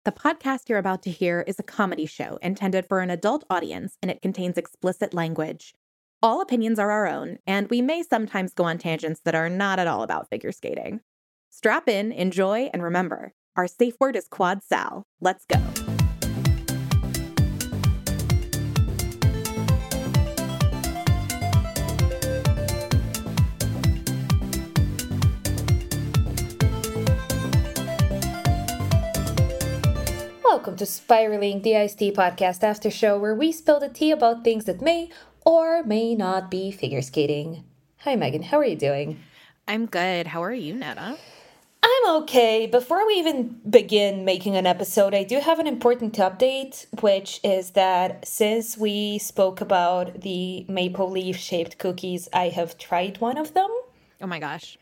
The podcast you're about to hear is a comedy show intended for an adult audience, and it contains explicit language. All opinions are our own, and we may sometimes go on tangents that are not at all about figure skating. Strap in, enjoy, and remember, our safe word is Quad Sal. Let's go. Welcome to Spiraling, the Iced Tea Podcast after show, where we spill the tea about things that may or may not be figure skating. Hi, Megan. How are you doing? I'm good. How are you, Netta? I'm okay. Before we even begin making an episode, I do have an important update, which is that since we spoke about the maple leaf-shaped cookies, I have tried one of them. Oh my gosh.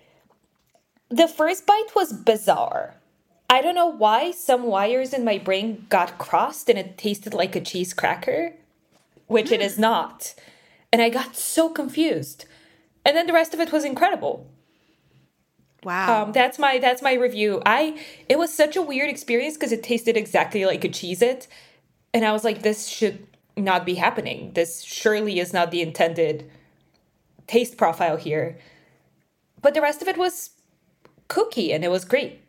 The first bite was bizarre. I don't know why some wires in my brain got crossed and it tasted like a cheese cracker, which it is not. And I got so confused. And then the rest of it was incredible. Wow. That's my review. It was such a weird experience because it tasted exactly like a Cheez-It. And I was like, this should not be happening. This surely is not the intended taste profile here. But the rest of it was cookie and it was great.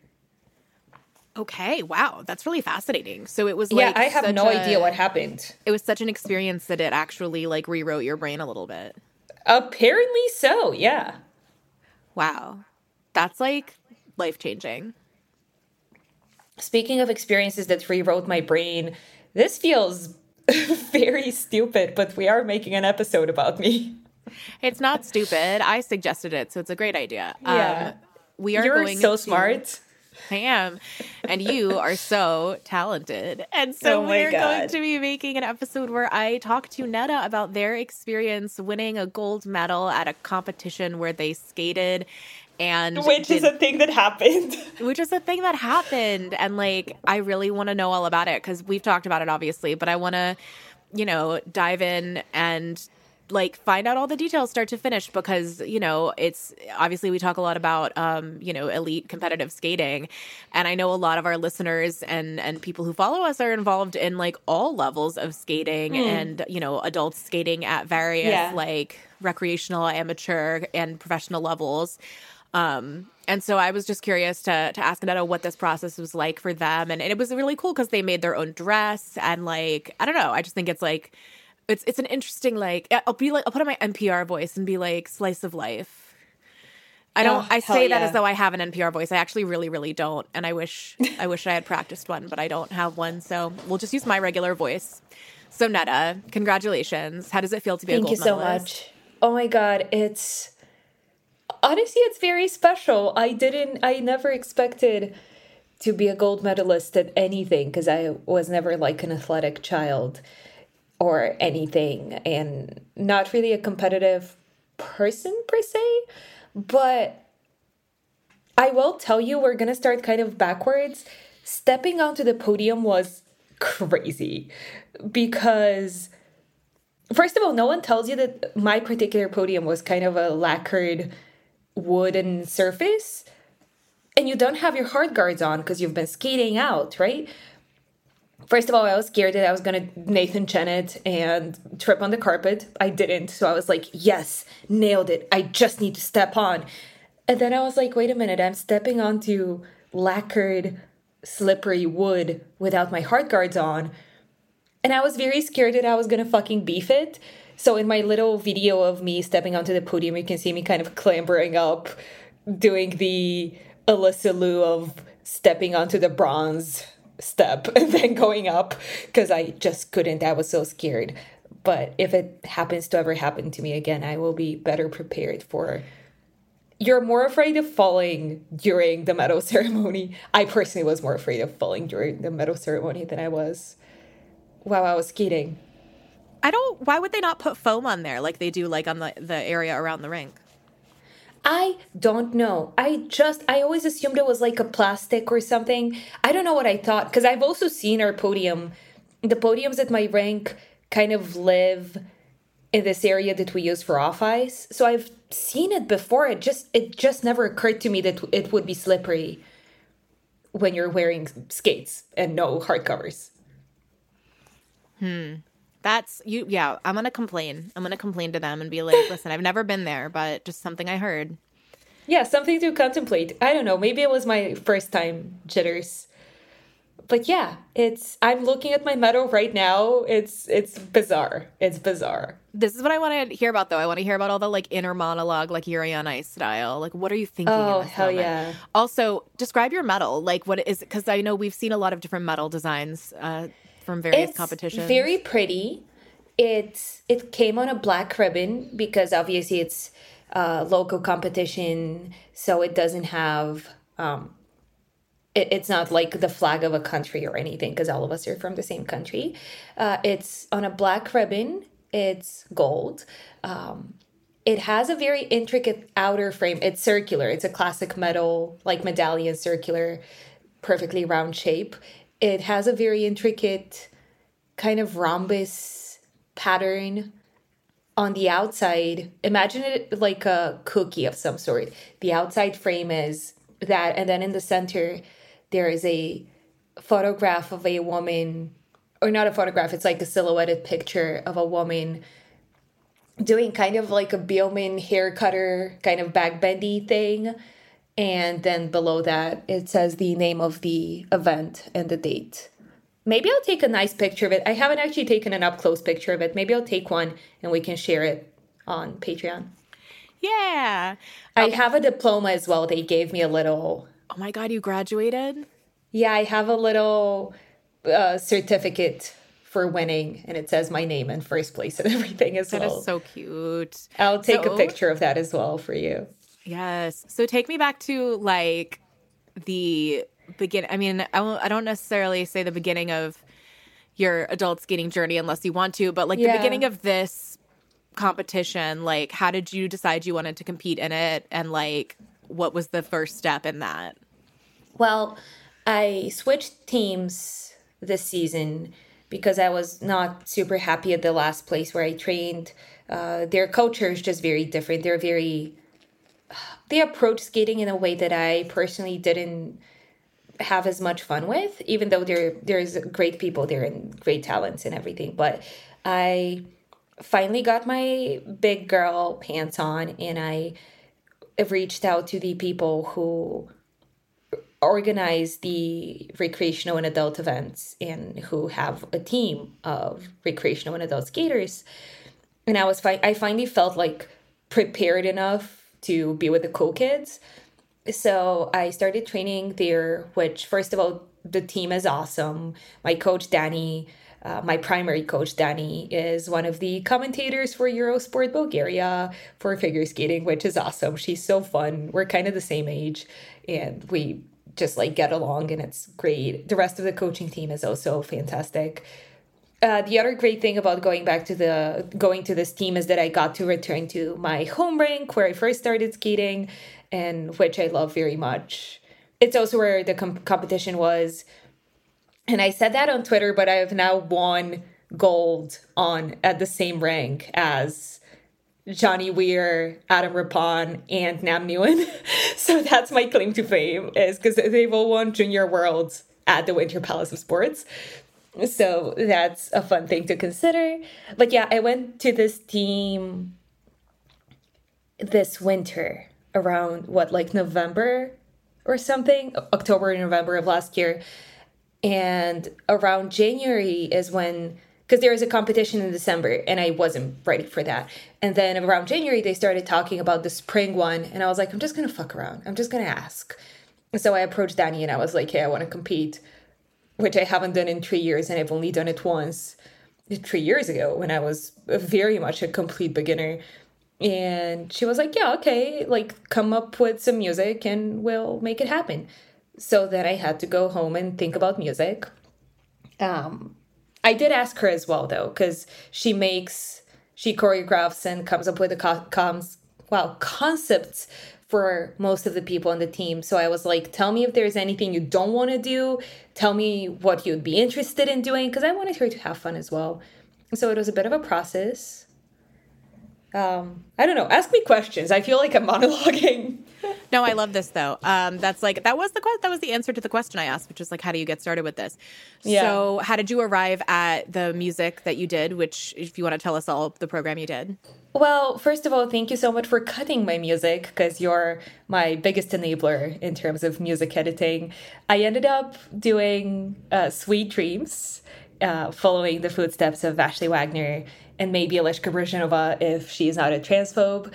Okay, wow. That's really fascinating. So it was like... Yeah, I have no idea what happened. It was such an experience that it actually like rewrote your brain a little bit. Apparently so, yeah. Wow. That's like life-changing. Speaking of experiences that rewrote my brain, this feels very stupid, but we are making an episode about me. It's not stupid. I suggested it, so it's a great idea. Yeah. You're going so smart. I am. And you are so talented. And so we're going to be making an episode where I talk to Netta about their experience winning a gold medal at a competition where they skated. Which is a thing that happened. Which is a thing that happened. And like, I really want to know all about it because we've talked about it, obviously. But I want to, dive in and like find out all the details start to finish because, it's obviously we talk a lot about, elite competitive skating. And I know a lot of our listeners and people who follow us are involved in like all levels of skating and, adult skating at various like recreational, amateur and professional levels. And so I was just curious to ask Netta what this process was like for them. And it was really cool because they made their own dress and like, I don't know. I just think it's like, it's an interesting, like, I'll put on my NPR voice and be like, slice of life. I say that as though I have an NPR voice. I actually really, really don't. And I wish I had practiced one, but I don't have one. So we'll just use my regular voice. So Netta, congratulations. How does it feel to be a gold medalist? Thank you so much. Oh my God. Honestly, it's very special. I never expected to be a gold medalist at anything because I was never like an athletic child or anything, and not really a competitive person per se. But I will tell you, we're going to start kind of backwards. Stepping onto the podium was crazy because, first of all, no one tells you that my particular podium was kind of a lacquered wooden surface, and you don't have your hard guards on because you've been skating out, right? First of all, I was scared that I was going to Nathan Chen it and trip on the carpet. I didn't. So I was like, yes, nailed it. I just need to step on. And then I was like, wait a minute. I'm stepping onto lacquered, slippery wood without my hard guards on. And I was very scared that I was going to fucking beef it. So in my little video of me stepping onto the podium, you can see me kind of clambering up, doing the Alyssa Liu of stepping onto the bronze step and then going up because I just couldn't. I was so scared. But if it happens to ever happen to me again, I will be better prepared for... You're more afraid of falling during the medal ceremony. I personally was more afraid of falling during the medal ceremony than I was while I was skating. Why would they not put foam on there like they do like on the area around the rink? I don't know. I always assumed it was like a plastic or something. I don't know what I thought because I've also seen our podium. The podiums at my rink kind of live in this area that we use for off ice. So I've seen it before. It just never occurred to me that it would be slippery. when you're wearing skates and no hard covers. That's you. Yeah, I'm going to complain. I'm going to complain to them and be like, listen, I've never been there, but just something I heard. Yeah, something to contemplate. I don't know. Maybe it was my first time jitters. But yeah, I'm looking at my medal right now. It's bizarre. It's bizarre. This is what I want to hear about, though. I want to hear about all the like inner monologue, like Yuri on Ice style. Like, what are you thinking? Oh, in this hell moment? yeah. Also, describe your medal. Like, what is it? Because I know we've seen a lot of different medal designs from various competitions. Very pretty. It came on a black ribbon because obviously it's local competition, so it doesn't have it's not like the flag of a country or anything because all of us are from the same country. It's on a black ribbon. It's gold. It has a very intricate outer frame. It's circular. It's a classic medal, like medallion, circular, perfectly round shape. It has a very intricate kind of rhombus pattern on the outside. Imagine it like a cookie of some sort. The outside frame is that, and then in the center, there is a photograph of a woman, or not a photograph, it's like a silhouetted picture of a woman doing kind of like a Beelman hair cutter, kind of backbendy thing. And then below that, it says the name of the event and the date. Maybe I'll take a nice picture of it. I haven't actually taken an up-close picture of it. Maybe I'll take one and we can share it on Patreon. Yeah. I have a diploma as well. They gave me a little... Oh my God, you graduated? Yeah, I have a little certificate for winning, and it says my name and first place and everything as well. That is so cute. I'll take a picture of that as well for you. Yes. So take me back to like the beginning. I mean, I don't necessarily say the beginning of your adult skating journey unless you want to, but like the beginning of this competition, like how did you decide you wanted to compete in it, and like what was the first step in that? Well, I switched teams this season because I was not super happy at the last place where I trained. Their culture is just very different. They approach skating in a way that I personally didn't have as much fun with, even though there's great people there and great talents and everything. But I finally got my big girl pants on, and I reached out to the people who organize the recreational and adult events and who have a team of recreational and adult skaters. And I finally felt like prepared enough to be with the cool kids. So I started training there, which first of all, the team is awesome. My coach, Danny, my primary coach, Danny, is one of the commentators for Eurosport Bulgaria for figure skating, which is awesome. She's so fun. We're kind of the same age and we just like get along and it's great. The rest of the coaching team is also fantastic. The other great thing about going to this team is that I got to return to my home rink where I first started skating, and which I love very much. It's also where the competition was. And I said that on Twitter, but I have now won gold at the same rank as Johnny Weir, Adam Rapon, and Nam Nguyen. So that's my claim to fame, is because they've all won Junior Worlds at the Winter Palace of Sports. So that's a fun thing to consider. But yeah, I went to this team this winter around November or something, October, November of last year. And around January is when, because there was a competition in December and I wasn't ready for that. And then around January, they started talking about the spring one. And I was like, I'm just going to fuck around. I'm just going to ask. And so I approached Danny and I was like, hey, I want to compete, which I haven't done in 3 years. And I've only done it once 3 years ago when I was very much a complete beginner. And she was like, yeah, okay, like come up with some music and we'll make it happen. So then I had to go home and think about music. I did ask her as well, though, because she choreographs and comes up with concepts for most of the people on the team. So I was like, tell me if there's anything you don't want to do. Tell me what you'd be interested in doing, because I wanted her to have fun as well. So it was a bit of a process. I don't know. Ask me questions. I feel like I'm monologuing. No, I love this though. That's like that was the answer to the question I asked, which is like, how do you get started with this? Yeah. So, how did you arrive at the music that you did? Which, if you want to tell us all the program you did. Well, first of all, thank you so much for cutting my music because you're my biggest enabler in terms of music editing. I ended up doing Sweet Dreams, following the footsteps of Ashley Wagner and maybe Eliška Brezhnova if she's not a transphobe.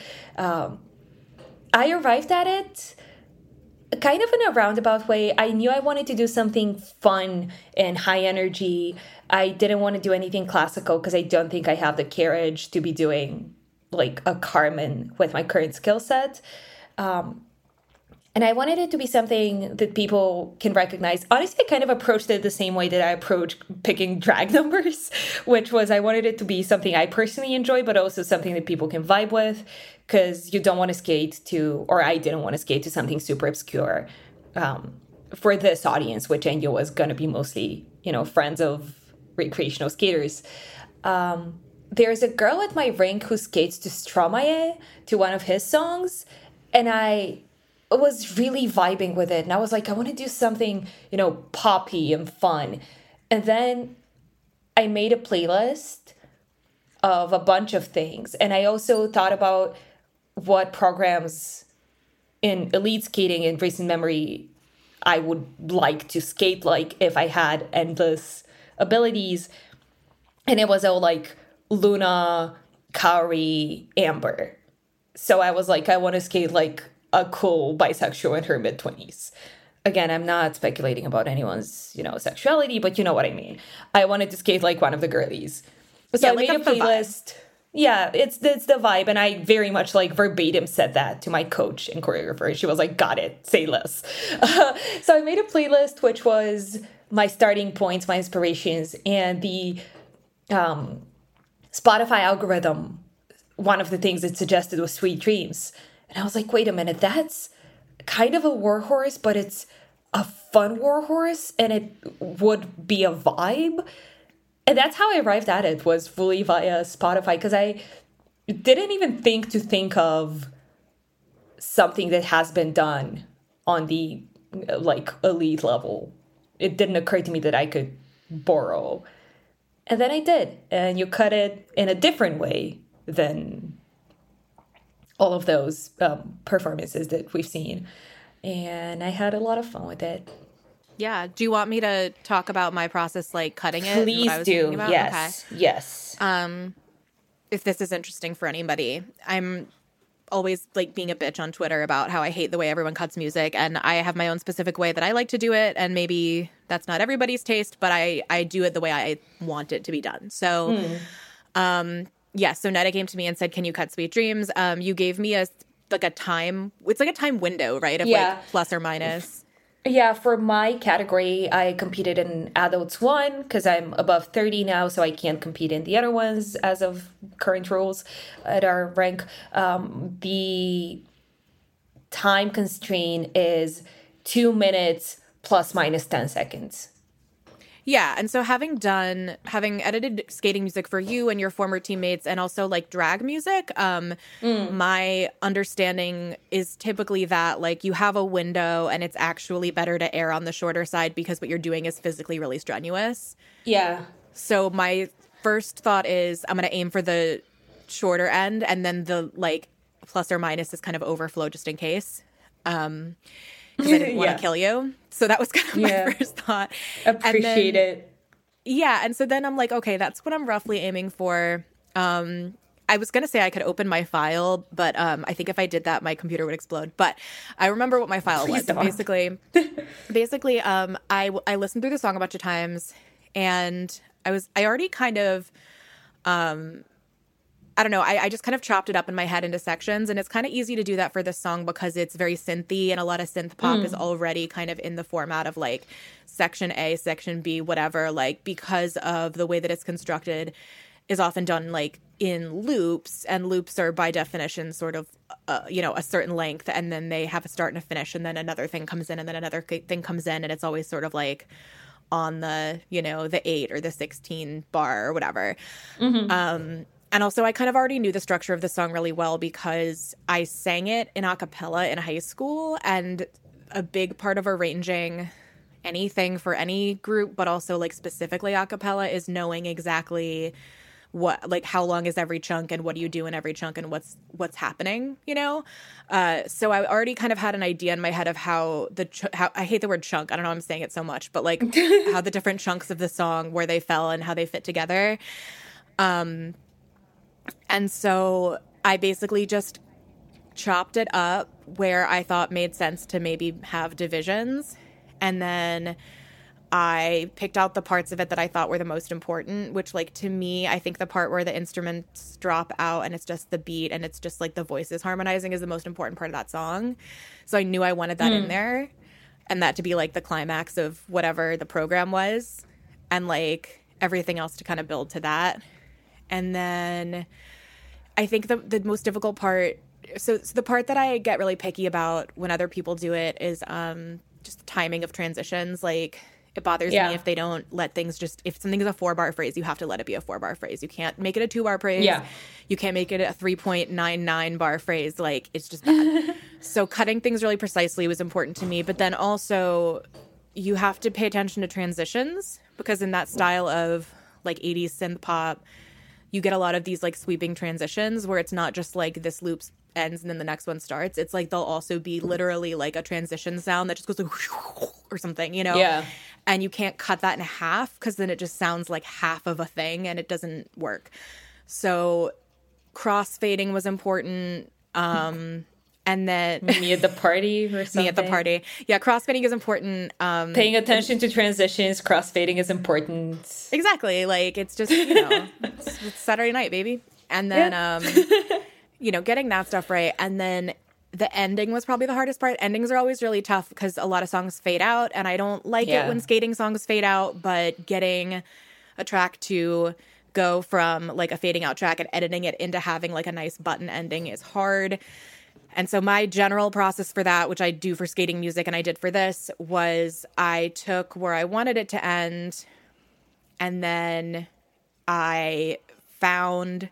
I arrived at it kind of in a roundabout way. I knew I wanted to do something fun and high energy. I didn't want to do anything classical because I don't think I have the courage to be doing like a Carmen with my current skill set. And I wanted it to be something that people can recognize. Honestly, I kind of approached it the same way that I approach picking drag numbers, which was I wanted it to be something I personally enjoy, but also something that people can vibe with, because you don't want to skate to, or I didn't want to skate to something super obscure for this audience, which I knew was going to be mostly, friends of recreational skaters. There's a girl at my rink who skates to Stromae, to one of his songs, and I was really vibing with it. And I was like, I want to do something, poppy and fun. And then I made a playlist of a bunch of things. And I also thought about what programs in elite skating in recent memory I would like to skate like if I had endless abilities. And it was all like Luna, Kaori, Amber. So I was like, I want to skate like a cool bisexual in her mid-20s. Again, I'm not speculating about anyone's, sexuality, but you know what I mean. I wanted to skate like one of the girlies. So I made a playlist. Yeah, it's the vibe. And I very much like verbatim said that to my coach and choreographer. She was like, got it, say less. So I made a playlist, which was my starting points, my inspirations, and the Spotify algorithm. One of the things it suggested was Sweet Dreams. And I was like, wait a minute, that's kind of a warhorse, but it's a fun warhorse and it would be a vibe. And that's how I arrived at it, was fully via Spotify, because I didn't even think of something that has been done on the like elite level. It didn't occur to me that I could borrow. And then I did. And you cut it in a different way than all of those performances that we've seen. And I had a lot of fun with it. Yeah. Do you want me to talk about my process, like cutting it? Please do. Yes. Okay. Yes. If this is interesting for anybody, I'm always like being a bitch on Twitter about how I hate the way everyone cuts music. And I have my own specific way that I like to do it. And maybe that's not everybody's taste, but I do it the way I want it to be done. So, yeah, so Netta came to me and said, can you cut Sweet Dreams? You gave me a time. It's like a time window, right? Of like plus or minus. Yeah, for my category, I competed in Adults 1 because I'm above 30 now, so I can't compete in the other ones as of current rules at our rank. The time constraint is 2 minutes plus minus 10 seconds. Yeah, and so having edited skating music for you and your former teammates and also like drag music, my understanding is typically that like you have a window and it's actually better to err on the shorter side because what you're doing is physically really strenuous. Yeah. So my first thought is I'm going to aim for the shorter end and then the like plus or minus is kind of overflow just in case. Because I didn't want to kill you. So that was kind of my first thought. Appreciate it. Yeah. And so then I'm like, okay, that's what I'm roughly aiming for. I was going to say I could open my file, but I think if I did that, my computer would explode. But I remember what my file was. Basically, I listened through the song a bunch of times, and I already kind of, I don't know, I just kind of chopped it up in my head into sections, and it's kind of easy to do that for this song because it's very synthy, and a lot of synth pop is already kind of in the format of like section A, section B, whatever, like because of the way that it's constructed is often done like in loops, and loops are by definition sort of, a certain length, and then they have a start and a finish, and then another thing comes in, and then another thing comes in, and it's always sort of like on the, the 8 or the 16 bar or whatever. And also, I kind of already knew the structure of the song really well because I sang it in a cappella in high school. And a big part of arranging anything for any group, but also like specifically a cappella, is knowing exactly what, like, how long is every chunk and what do you do in every chunk and what's happening, you know? So I already kind of had an idea in my head of how how I hate the word chunk. I don't know, I'm saying it so much, but like how the different chunks of the song, where they fell and how they fit together. And so I basically just chopped it up where I thought made sense to maybe have divisions. And then I picked out the parts of it that I thought were the most important, which, like, to me, I think the part where the instruments drop out and it's just the beat and it's just like the voices harmonizing is the most important part of that song. So I knew I wanted that in there, and that to be like the climax of whatever the program was, and like everything else to kind of build to that. And then I think the most difficult part, so the part that I get really picky about when other people do it is just the timing of transitions. Like, it bothers me if they don't let things just, if something is a 4-bar phrase, you have to let it be a 4-bar phrase. You can't make it a 2-bar phrase. Yeah. You can't make it a 3.99 bar phrase. Like, it's just bad. So cutting things really precisely was important to me. But then also, you have to pay attention to transitions, because in that style of like 80s synth pop, you get a lot of these like sweeping transitions where it's not just like this loop ends and then the next one starts. It's like they'll also be literally like a transition sound that just goes like or something, you know? Yeah. And you can't cut that in half, because then it just sounds like half of a thing and it doesn't work. So crossfading was important. And then me at the party or something. Me at the party. Yeah, crossfading is important. Paying attention to transitions, crossfading is important. Exactly. Like, it's just, you know, it's Saturday night, baby. And then, you know, getting that stuff right. And then the ending was probably the hardest part. Endings are always really tough because a lot of songs fade out, and I don't like it when skating songs fade out, but getting a track to go from like a fading out track and editing it into having like a nice button ending is hard. And so my general process for that, which I do for skating music and I did for this, was I took where I wanted it to end, and then I found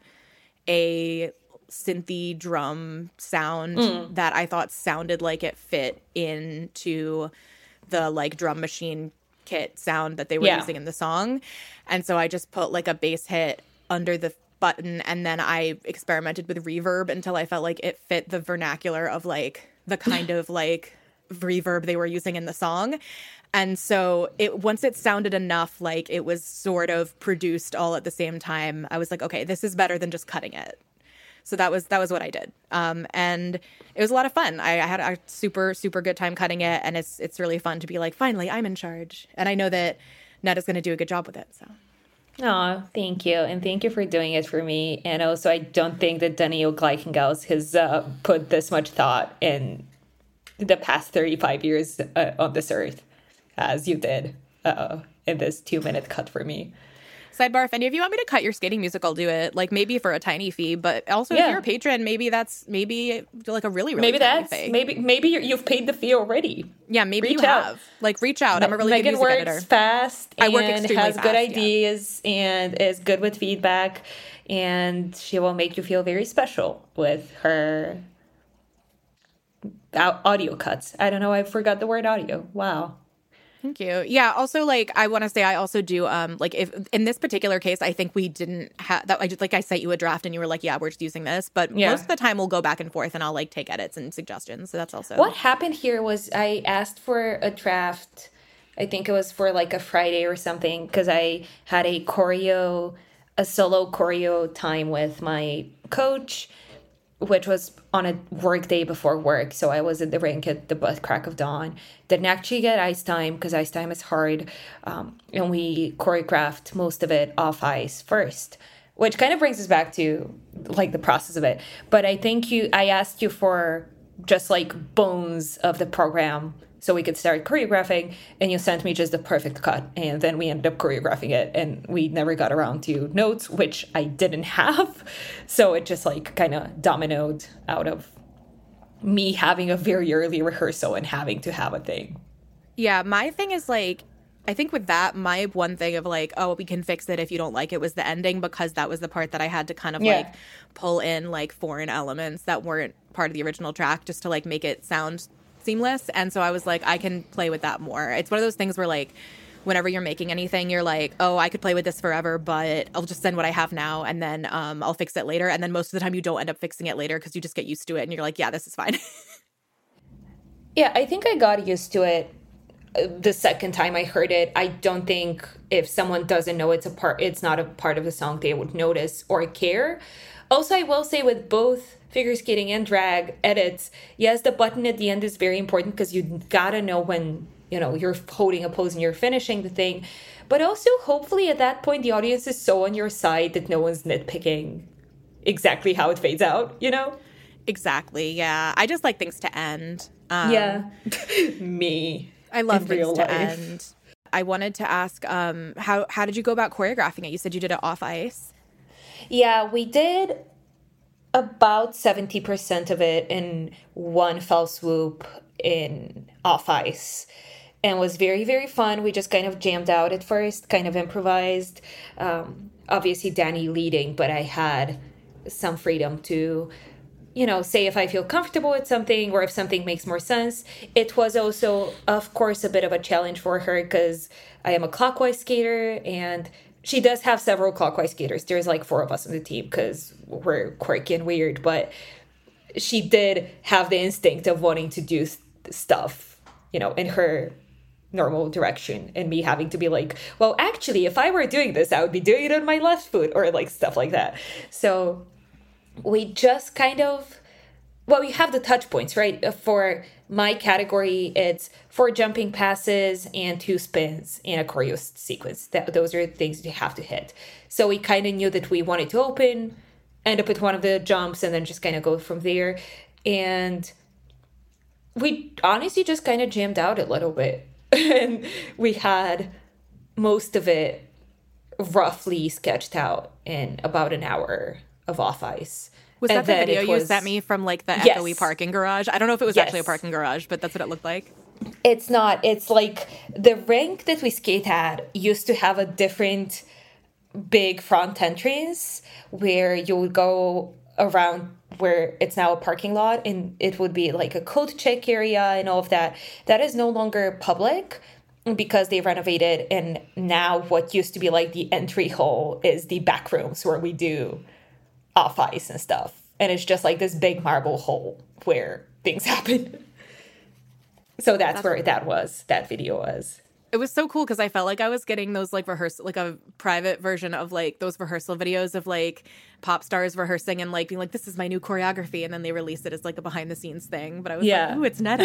a synthy drum sound that I thought sounded like it fit into the like drum machine kit sound that they were using in the song. And so I just put like a bass hit under the button, and then I experimented with reverb until I felt like it fit the vernacular of like the kind of like reverb they were using in the song. And so once it sounded enough like it was sort of produced all at the same time, I was like, okay, this is better than just cutting it. So that was what I did. And it was a lot of fun. I had a super, super good time cutting it, and it's really fun to be like, finally, I'm in charge. And I know that Netta's going to do a good job with it, so. Oh, thank you. And thank you for doing it for me. And also, I don't think that Daniel Gleichengaus has put this much thought in the past 35 years on this earth as you did in this 2-minute cut for me. Sidebar, if any of you want me to cut your skating music, I'll do it. Like, maybe for a tiny fee, but also if you're a patron, maybe that's like a really, really tiny fee. Maybe you've paid the fee already. Yeah, maybe reach out. Like, reach out. I'm a really Megan good music editor. Megan works fast and has fast, good ideas and is good with feedback, and she will make you feel very special with her audio cuts. I don't know. I forgot the word audio. Wow. Thank you. Yeah. Also, like, I want to say, I also do, like, if in this particular case, I think we didn't have that. I sent you a draft and you were like, yeah, we're just using this. But most of the time we'll go back and forth and I'll like take edits and suggestions. So that's also. What happened here was I asked for a draft. I think it was for like a Friday or something, because I had a solo choreo time with my coach, which was on a work day before work. So I was at the rink at the butt crack of dawn. Didn't actually get ice time because ice time is hard. And we choreographed most of it off ice first, which kind of brings us back to like the process of it. But I think I asked you for just like bones of the program so we could start choreographing, and you sent me just the perfect cut, and then we ended up choreographing it, and we never got around to notes, which I didn't have, so it just like kind of dominoed out of me having a very early rehearsal and having to have a thing. Yeah, my thing is like, I think with that, my one thing of like, oh, we can fix it if you don't like it was the ending, because that was the part that I had to kind of like pull in like foreign elements that weren't part of the original track just to like make it sound seamless. And so I was like, I can play with that more. It's one of those things where like, whenever you're making anything, you're like, oh, I could play with this forever, but I'll just send what I have now and then I'll fix it later. And then most of the time you don't end up fixing it later because you just get used to it and you're like, yeah, this is fine. Yeah, I think I got used to it the second time I heard it. I don't think if someone doesn't know it's not a part of the song, they would notice or care. Also, I will say with both figure skating and drag edits, yes, the button at the end is very important because you gotta know when, you know, you're holding a pose and you're finishing the thing. But also, hopefully at that point, the audience is so on your side that no one's nitpicking exactly how it fades out, you know? Exactly, yeah. I just like things to end. Yeah. Me. I love in things real to life. end. I wanted to ask, how did you go about choreographing it? You said you did it off ice. Yeah, we did about 70% of it in one fell swoop in off ice. And it was very, very fun. We just kind of jammed out at first, kind of improvised. Obviously, Danny leading, but I had some freedom to, you know, say if I feel comfortable with something or if something makes more sense. It was also, of course, a bit of a challenge for her because I am a clockwise skater and she does have several clockwise skaters. There's like 4 of us on the team because we're quirky and weird, but she did have the instinct of wanting to do stuff, you know, in her normal direction, and me having to be like, well, actually, if I were doing this, I would be doing it on my left foot, or like stuff like that. So we just kind of, well, we have the touch points, right? For my category, it's 4 jumping passes and 2 spins and a choreo sequence. Those are things you have to hit. So we kind of knew that we wanted to open, end up with one of the jumps, and then just kind of go from there. And we honestly just kind of jammed out a little bit. And we had most of it roughly sketched out in about an hour of off ice. Was that the video you sent me from like the echoey parking garage? I don't know if it was actually a parking garage, but that's what it looked like. It's not. It's like the rink that we skate at used to have a different big front entrance where you would go around where it's now a parking lot, and it would be like a coat check area and all of that. That is no longer public because they renovated, and now what used to be like the entry hall is the back rooms where we do off ice and stuff. And it's just like this big marble hole where things happen. So that's where that video was. It was so cool because I felt like I was getting those like rehearsal, like a private version of like those rehearsal videos of like pop stars rehearsing and like being like, this is my new choreography. And then they released it as like a behind the scenes thing. But I was like, ooh, it's Netta.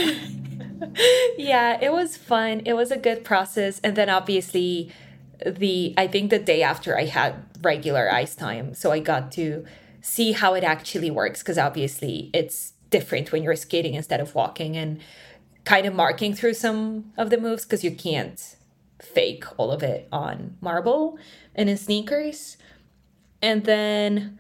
Yeah, it was fun. It was a good process. And then obviously I think the day after I had regular ice time. So I got to see how it actually works because obviously it's different when you're skating instead of walking and kind of marking through some of the moves because you can't fake all of it on marble and in sneakers. And then,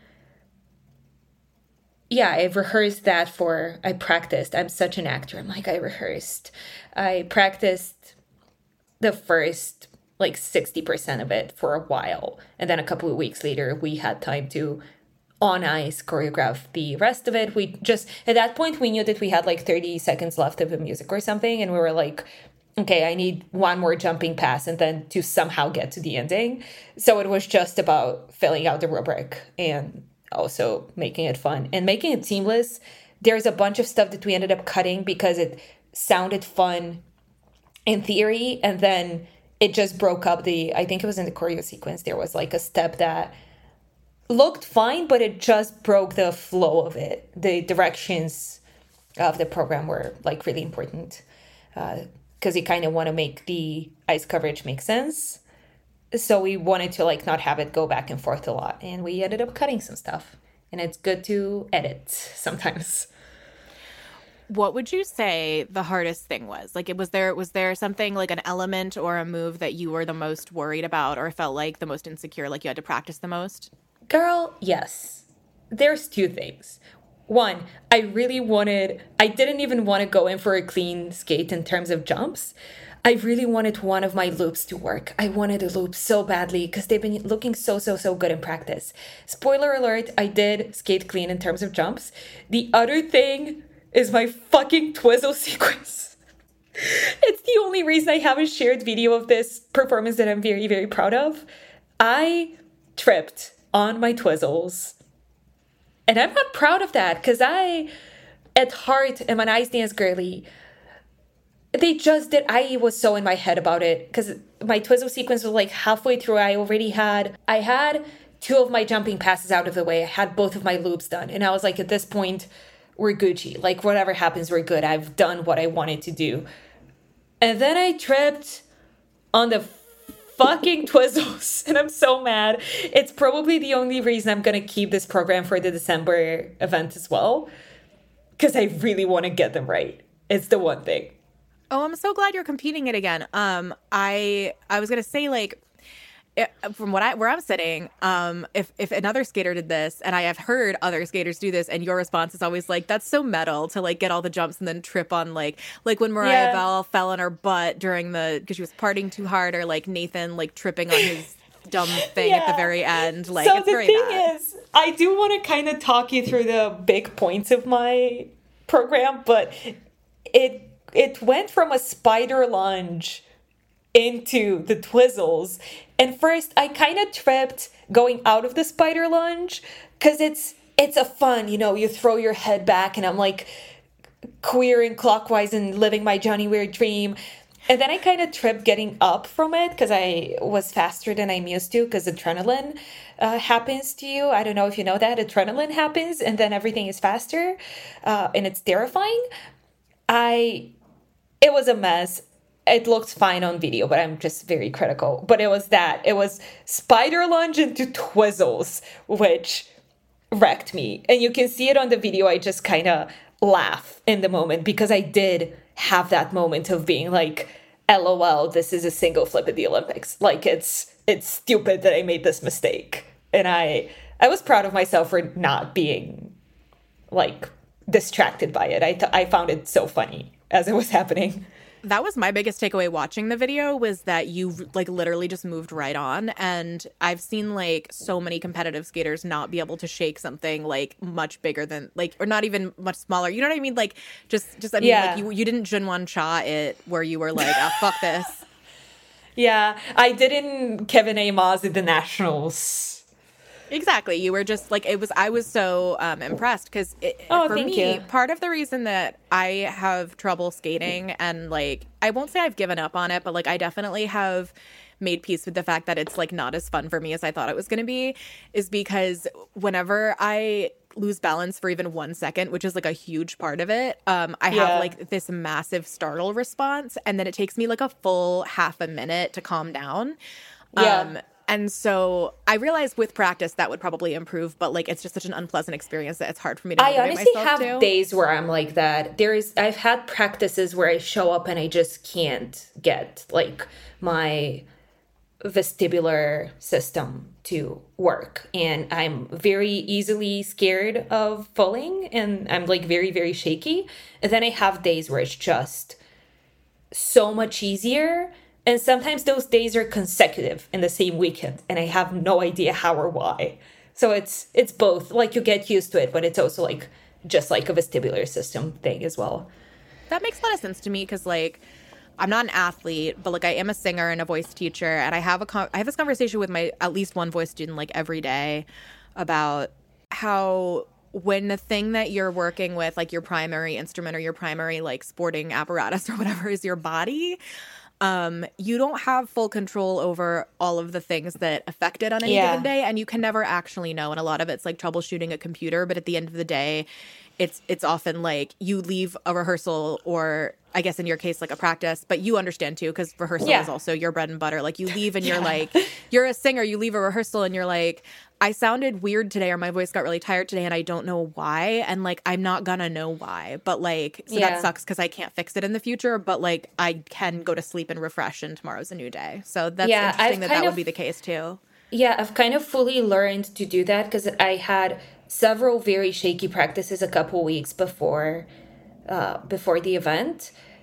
yeah, I rehearsed that I practiced. I'm such an actor. I'm like, I practiced the first like 60% of it for a while. And then a couple of weeks later, we had time to on ice choreograph the rest of it. We just, at that point, we knew that we had like 30 seconds left of the music or something. And we were like, okay, I need one more jumping pass and then to somehow get to the ending. So it was just about filling out the rubric and also making it fun and making it seamless. There's a bunch of stuff that we ended up cutting because it sounded fun in theory. And then it just broke up I think it was in the choreo sequence. There was like a step that looked fine, but it just broke the flow of it. The directions of the program were like really important because you kind of want to make the ice coverage make sense. So we wanted to like not have it go back and forth a lot, and we ended up cutting some stuff. And it's good to edit sometimes. What would you say the hardest thing was? Like, was there something like an element or a move that you were the most worried about or felt like the most insecure, like you had to practice the most? Girl, yes. There's 2 things. One, I didn't even want to go in for a clean skate in terms of jumps. I really wanted one of my loops to work. I wanted a loop so badly because they've been looking so good in practice. Spoiler alert, I did skate clean in terms of jumps. The other thing is my fucking twizzle sequence. It's the only reason I have a shared video of this performance that I'm very, very proud of. I tripped on my twizzles. And I'm not proud of that because I, at heart, am an ice dance girly. They just did. I was so in my head about it because my twizzle sequence was like halfway through. I had 2 of my jumping passes out of the way. I had both of my loops done. And I was like, at this point, we're Gucci. Like, whatever happens, we're good. I've done what I wanted to do. And then I tripped on the fucking twizzles. And I'm so mad. It's probably the only reason I'm going to keep this program for the December event as well. Because I really want to get them right. It's the one thing. Oh, I'm so glad you're competing it again. I was gonna say, like, from where I'm sitting, if another skater did this, and I have heard other skaters do this, and your response is always like, "That's so metal to like get all the jumps and then trip on like when Mariah Bell fell on her butt because she was partying too hard, or like Nathan like tripping on his dumb thing at the very end." Like, so it's the very thing bad. is, I do want to kind of talk you through the big points of my program, but it went from a spider lunge into the twizzles. And first, I kind of tripped going out of the spider lunge because it's a fun, you throw your head back and I'm like queering clockwise and living my Johnny Weir dream. And then I kind of tripped getting up from it because I was faster than I'm used to because adrenaline happens to you. I don't know if you know that. Adrenaline happens and then everything is faster and it's terrifying. It was a mess. It looked fine on video, but I'm just very critical. But it was that. It was spider lunge into twizzles, which wrecked me. And you can see it on the video. I just kind of laugh in the moment because I did have that moment of being like, LOL, this is a single flip at the Olympics. Like, it's stupid that I made this mistake. And I was proud of myself for not being, like, distracted by it. I found it so funny as it was happening. That was my biggest takeaway watching the video, was that you like literally just moved right on. And I've seen like so many competitive skaters not be able to shake something like much bigger than like, or not even much smaller. You know what I mean? Like just I mean, like you didn't Junwon Cha it where you were like, oh, fuck this. Yeah, I didn't Kevin A. Moss at the Nationals. Exactly. You were just like, I was so impressed because for me, part of the reason that I have trouble skating, and like, I won't say I've given up on it, but like, I definitely have made peace with the fact that it's like not as fun for me as I thought it was going to be, is because whenever I lose balance for even 1 second, which is like a huge part of it, I have like this massive startle response, and then it takes me like a full half a minute to calm down. And so I realized with practice that would probably improve, but like it's just such an unpleasant experience that it's hard for me to motivate myself to. I honestly have days where I'm like that. I've had practices where I show up and I just can't get like my vestibular system to work, and I'm very easily scared of falling, and I'm like very, very shaky. And then I have days where it's just so much easier. And sometimes those days are consecutive in the same weekend, and I have no idea how or why. So it's both. Like, you get used to it, but it's also like just like a vestibular system thing as well. That makes a lot of sense to me because like I'm not an athlete, but like I am a singer and a voice teacher, and I have this conversation with my at least one voice student like every day about how when the thing that you're working with, like your primary instrument or your primary like sporting apparatus or whatever is your body, you don't have full control over all of the things that affect it on any given day, and you can never actually know. And a lot of it's like troubleshooting a computer, but at the end of the day, it's often like you leave a rehearsal, or I guess in your case like a practice, but you understand too because rehearsal is also your bread and butter. Like you leave and you're like, you're a singer, you leave a rehearsal and you're like, I sounded weird today, or my voice got really tired today and I don't know why. And like, I'm not gonna know why, but like, so that sucks because I can't fix it in the future, but like I can go to sleep and refresh and tomorrow's a new day. So that's interesting that would be the case too. Yeah, I've kind of fully learned to do that because I had several very shaky practices a couple weeks before the event.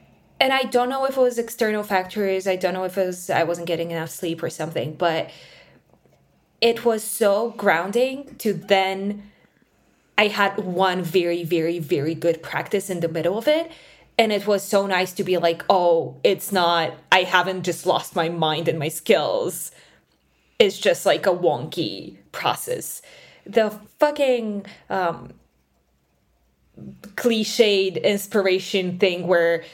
And I don't know if it was external factors. I don't know if it was I wasn't getting enough sleep or something, but it was so grounding to then I had one very, very, very good practice in the middle of it. And it was so nice to be like, oh, it's not, I haven't just lost my mind and my skills. It's just like a wonky process. The fucking cliched inspiration thing where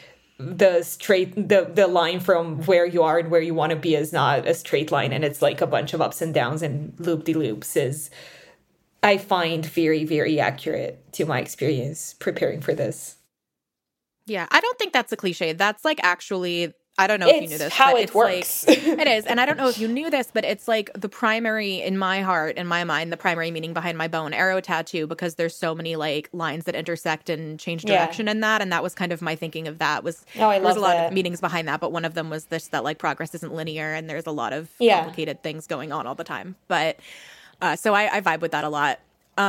the line from where you are and where you want to be is not a straight line, and it's like a bunch of ups and downs and loop-de-loops is, I find, very, very accurate to my experience preparing for this. Yeah, I don't think that's a cliche. That's like actually, I don't know if you knew this. It's how it works. Like, it is. And I don't know if you knew this, but it's like the primary, in my heart, in my mind, the primary meaning behind my bow and arrow tattoo, because there's so many like lines that intersect and change direction in that. And that was kind of my thinking of that was, there's a lot of meanings behind that. But one of them was this, that like progress isn't linear and there's a lot of complicated things going on all the time. But so I vibe with that a lot.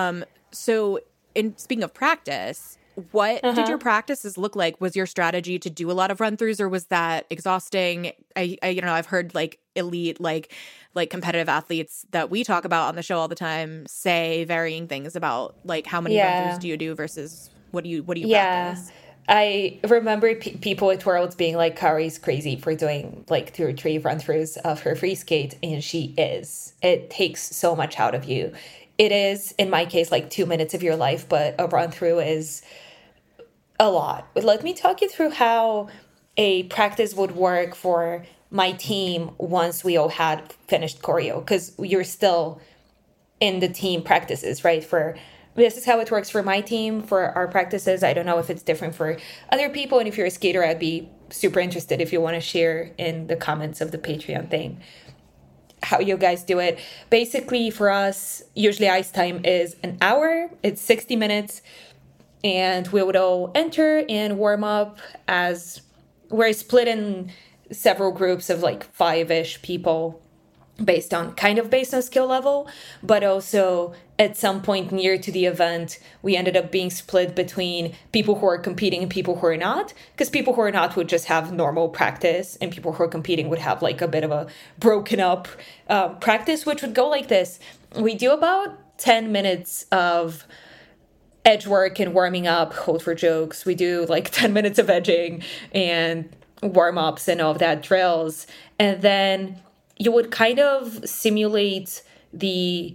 So in speaking of practice, what did your practices look like? Was your strategy to do a lot of run-throughs, or was that exhausting? I I've heard like elite, like competitive athletes that we talk about on the show all the time say varying things about like how many run-throughs do you do versus what do you practice? I remember people at Worlds being like, Kari's crazy for doing like 2 or 3 run-throughs of her free skate, and she is. It takes so much out of you. It is, in my case, like 2 minutes of your life, but a run-through is a lot. But let me talk you through how a practice would work for my team once we all had finished choreo, because you're still in the team practices, right? This is how it works for my team, for our practices. I don't know if it's different for other people. And if you're a skater, I'd be super interested if you want to share in the comments of the Patreon thing how you guys do it. Basically, for us, usually ice time is an hour. It's 60 minutes. And we would all enter and warm up as we're split in several groups of like 5-ish people based on skill level, but also at some point near to the event, we ended up being split between people who are competing and people who are not, because people who are not would just have normal practice and people who are competing would have like a bit of a broken up practice, which would go like this. We do about 10 minutes of edge work and warming up, hold for jokes. We do like 10 minutes of edging and warm-ups and all of that drills. And then you would kind of simulate the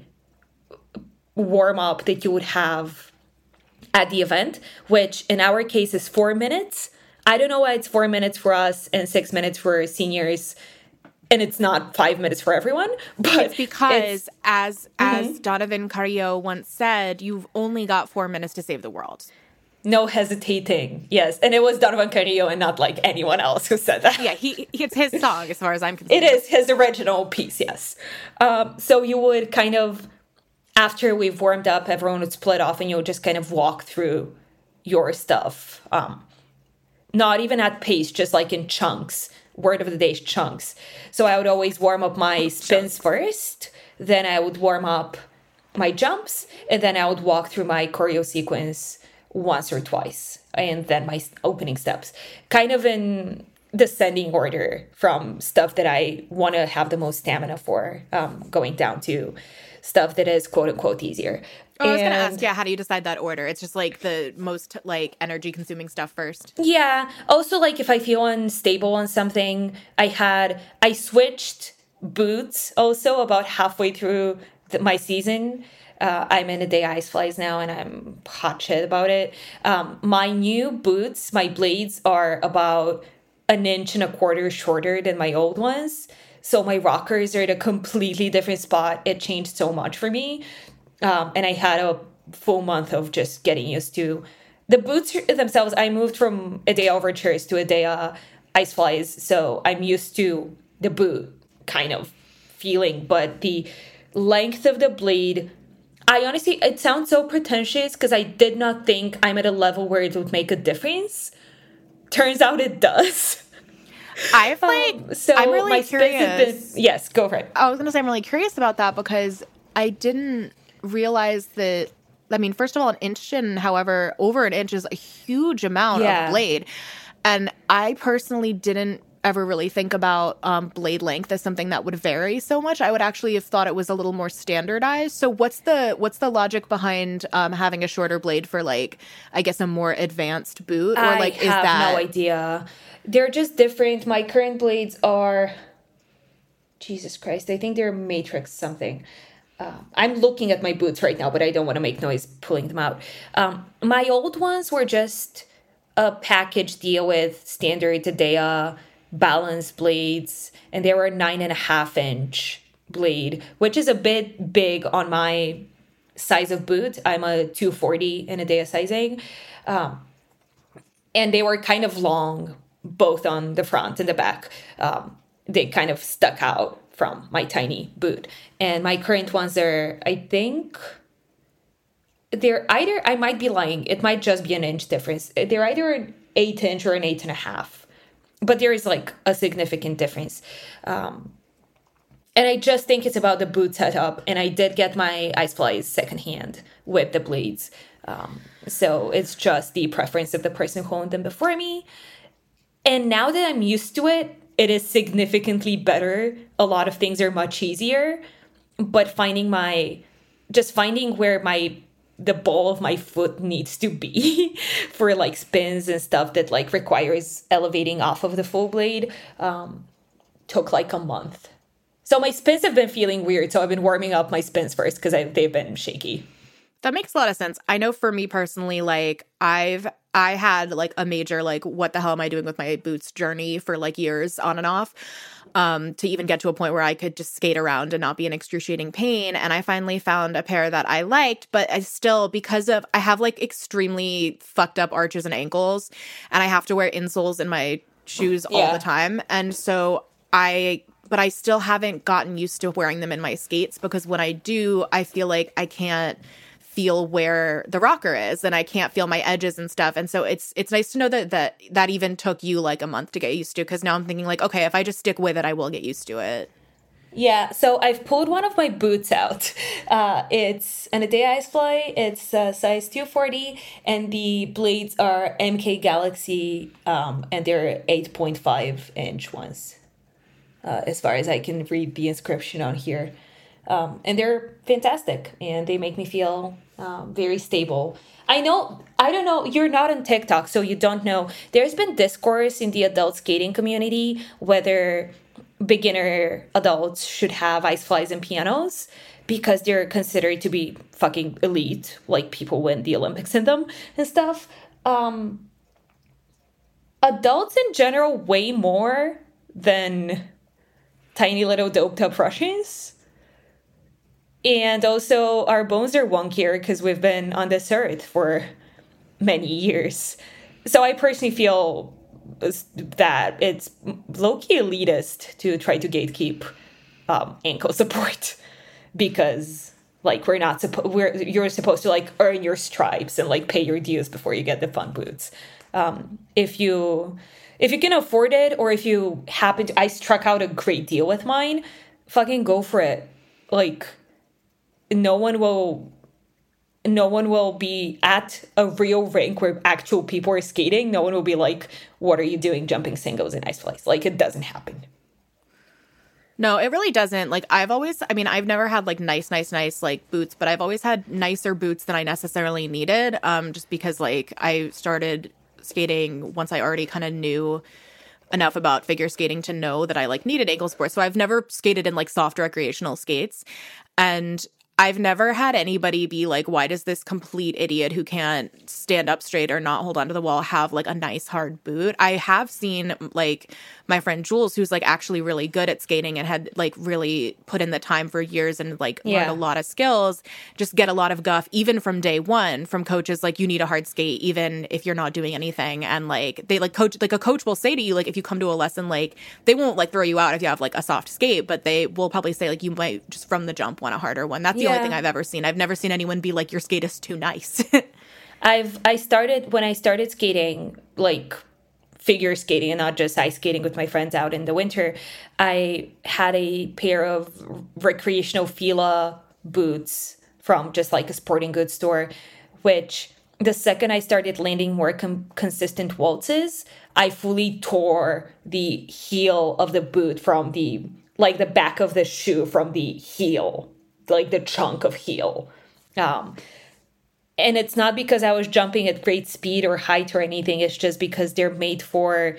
warm-up that you would have at the event, which in our case is 4 minutes. I don't know why it's 4 minutes for us and 6 minutes for seniors, and it's not 5 minutes for everyone. But it's because, as Donovan Carrillo once said, you've only got 4 minutes to save the world. No hesitating. Yes. And it was Donovan Carrillo and not like anyone else who said that. Yeah, it's his song as far as I'm concerned. It is his original piece, yes. So you would kind of, after we've warmed up, everyone would split off and you would just kind of walk through your stuff. Not even at pace, just like in chunks. Word of the day is chunks. So I would always warm up my spins first. Then I would warm up my jumps. And then I would walk through my choreo sequence once or twice, and then my opening steps, kind of in descending order from stuff that I want to have the most stamina for, going down to stuff that is quote unquote easier. I was going to ask, how do you decide that order? It's just like the most like energy consuming stuff first. Yeah. Also, like if I feel unstable on something, I switched boots also about halfway through my season. I'm in a day ice flies now and I'm hot shit about it. My new boots, my blades are about 1.25 inches shorter than my old ones. So my rockers are at a completely different spot. It changed so much for me. And I had a full month of just getting used to the boots themselves. I moved from a day overtures to a day ice flies. So I'm used to the boot kind of feeling, but the length of the blade, I honestly, it sounds so pretentious because I did not think I'm at a level where it would make a difference. Turns out it does. I'm really curious. Yes, go for it. I was going to say I'm really curious about that because I didn't realize that, I mean, first of all, 1 inch and however over 1 inch is a huge amount of blade. And I personally didn't ever really think about blade length as something that would vary so much. I would actually have thought it was a little more standardized. So what's the logic behind having a shorter blade for, like, I guess a more advanced boot? Or like, I have no idea. They're just different. My current blades are, Jesus Christ, I think they're Matrix something. I'm looking at my boots right now, but I don't want to make noise pulling them out. My old ones were just a package deal with standard Tadea balance blades, and they were 9.5-inch blade, which is a bit big on my size of boot. I'm a 240 in Tadea sizing. And they were kind of long, both on the front and the back. They kind of stuck out from my tiny boot. And my current ones are, I think, they're either, I might be lying, it might just be an inch difference. They're either an 8-inch or an 8.5. But there is like a significant difference. And I just think it's about the boot setup. And I did get my Ice Flies secondhand with the blades. So it's just the preference of the person who owned them before me. And now that I'm used to it, it is significantly better. A lot of things are much easier. But finding where the ball of my foot needs to be for like spins and stuff that like requires elevating off of the full blade took like a month. So my spins have been feeling weird. So I've been warming up my spins first because they've been shaky. That makes a lot of sense. I know for me personally, like I had like a major like what the hell am I doing with my boots journey for like years on and off. To even get to a point where I could just skate around and not be in excruciating pain. And I finally found a pair that I liked, but I still, I have like extremely fucked up arches and ankles, and I have to wear insoles in my shoes all the time. And so but I still haven't gotten used to wearing them in my skates, because when I do, I feel like I can't feel where the rocker is and I can't feel my edges and stuff. And so it's nice to know that even took you like a month to get used to, because now I'm thinking like, okay, if I just stick with it, I will get used to it. Yeah, so I've pulled one of my boots out. It's an Tadea Ice Fly. It's size 240, and the blades are MK Galaxy, and they're 8.5-inch ones, as far as I can read the inscription on here. And they're fantastic, and they make me feel very stable. I don't know, you're not on TikTok, so you don't know. There's been discourse in the adult skating community whether beginner adults should have Ice Flies and pianos, because they're considered to be fucking elite, like people win the Olympics in them and stuff. Adults in general weigh more than tiny little doped up Russians. And also, our bones are wonkier because we've been on this earth for many years. So I personally feel that it's low-key elitist to try to gatekeep ankle support, because like you're supposed to like earn your stripes and like pay your dues before you get the fun boots. If you can afford it, or if you happen to, I struck out a great deal with mine, fucking go for it. Like, no one will be at a real rink where actual people are skating. No one will be like, what are you doing jumping singles in Ice Flies? Like, it doesn't happen. No, it really doesn't. Like, I've never had like nice like boots, but I've always had nicer boots than I necessarily needed. Just because like I started skating once I already kind of knew enough about figure skating to know that I like needed ankle support. So I've never skated in like soft recreational skates, and I've never had anybody be like, why does this complete idiot who can't stand up straight or not hold onto the wall have like a nice hard boot? I have seen like my friend Jules, who's like actually really good at skating and had like really put in the time for years and like learned a lot of skills, just get a lot of guff even from day one from coaches like, you need a hard skate even if you're not doing anything. And like they like a coach will say to you, like if you come to a lesson, like they won't like throw you out if you have like a soft skate, but they will probably say like you might just from the jump want a harder one. That's the only thing I've ever seen. I've never seen anyone be like, your skate is too nice. When I started skating, like figure skating and not just ice skating with my friends out in the winter, I had a pair of recreational Fila boots from just like a sporting goods store, which the second I started landing more consistent waltzes, I fully tore the heel of the boot from the back of the shoe from the heel, like the chunk of heel. And it's not because I was jumping at great speed or height or anything. It's just because they're made for,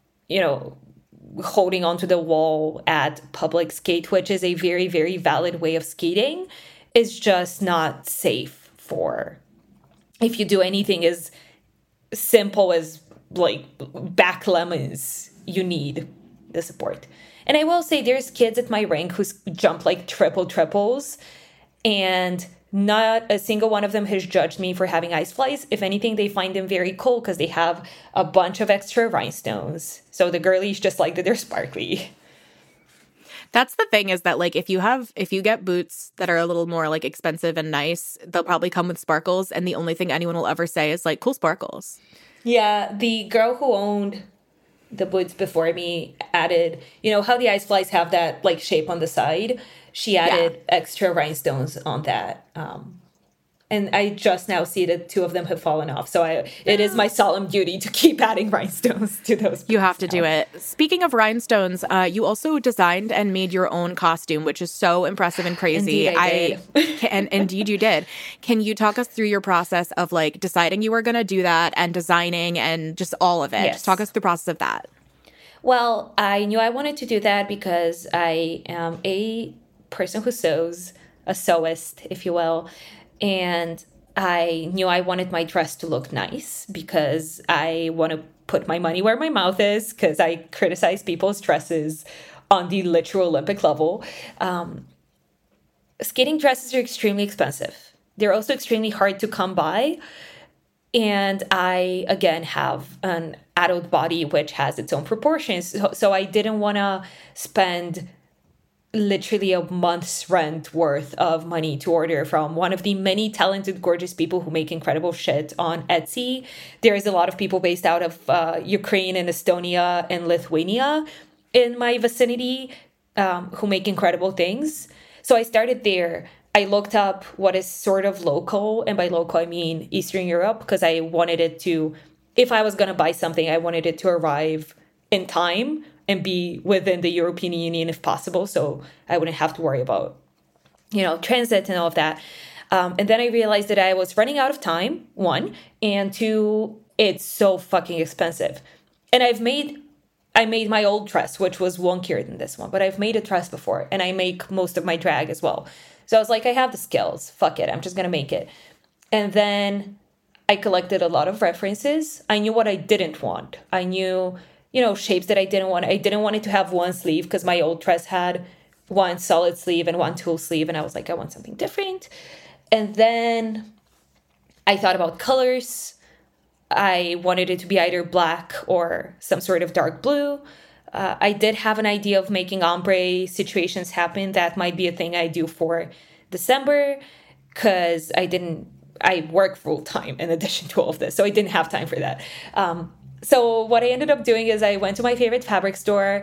holding onto the wall at public skate, which is a very, very valid way of skating. It's just not safe for if you do anything as simple as like back lemons, you need the support. And I will say there's kids at my rink who jump like triples, and not a single one of them has judged me for having ice flies. If anything, they find them very cool because they have a bunch of extra rhinestones. So the girlies just like that they're sparkly. That's the thing, is that like if you get boots that are a little more like expensive and nice, they'll probably come with sparkles, and the only thing anyone will ever say is like, cool sparkles. Yeah, the girl who owned the boots before me added, how the ice flies have that like shape on the side. She added extra rhinestones on that. And I just now see that 2 of them have fallen off. So it is my solemn duty to keep adding rhinestones to those. You have to do it. Speaking of rhinestones, you also designed and made your own costume, which is so impressive and crazy. Indeed, I did. And indeed you did. Can you talk us through your process of like deciding you were going to do that and designing and just all of it? Yes. Just talk us through the process of that. Well, I knew I wanted to do that because I am a person who sews, a sewist, if you will. And I knew I wanted my dress to look nice because I want to put my money where my mouth is, because I criticize people's dresses on the literal Olympic level. Skating dresses are extremely expensive. They're also extremely hard to come by. And I, again, have an adult body which has its own proportions. So I didn't want to spend literally a month's rent worth of money to order from one of the many talented, gorgeous people who make incredible shit on Etsy. There is a lot of people based out of Ukraine and Estonia and Lithuania in my vicinity who make incredible things. So I started there. I looked up what is sort of local, and by local I mean Eastern Europe, because I wanted it to, if I was going to buy something, I wanted it to arrive in time and be within the European Union if possible, so I wouldn't have to worry about, transit and all of that. And then I realized that I was running out of time, 1, and 2, it's so fucking expensive. And I made my old dress, which was wonkier than this one, but I've made a dress before, and I make most of my drag as well. So I was like, I have the skills. Fuck it. I'm just going to make it. And then I collected a lot of references. I knew what I didn't want. I knew, shapes that I didn't want. I didn't want it to have one sleeve because my old dress had one solid sleeve and one tulle sleeve. And I was like, I want something different. And then I thought about colors. I wanted it to be either black or some sort of dark blue. I did have an idea of making ombre situations happen. That might be a thing I do for December, because I work full time in addition to all of this. So I didn't have time for that. So what I ended up doing is I went to my favorite fabric store